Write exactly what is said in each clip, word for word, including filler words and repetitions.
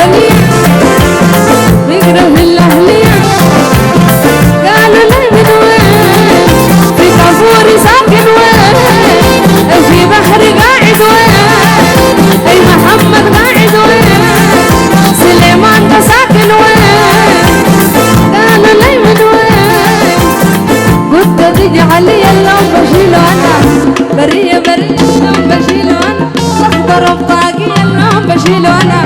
سريع بيقرب للأهلية قالوا لي من وين في كافور ساكن وين في بحر قاعد وين اي محمد قاعد وين سليمان ده ساكن وين قالوا لي من وين قلت تيجي علي اللهم بشيله انا بريه بريه اللهم بشيله انا اخضر بطاقي اللهم بشيله انا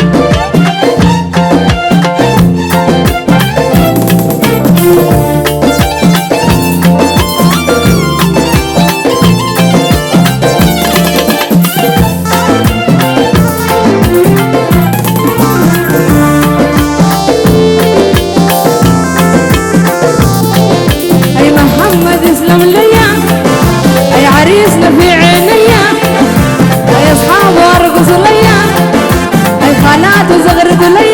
عريسنا في عينيا اي اصحاب وارقصوا ليا اي خالات وزغرقوا ليا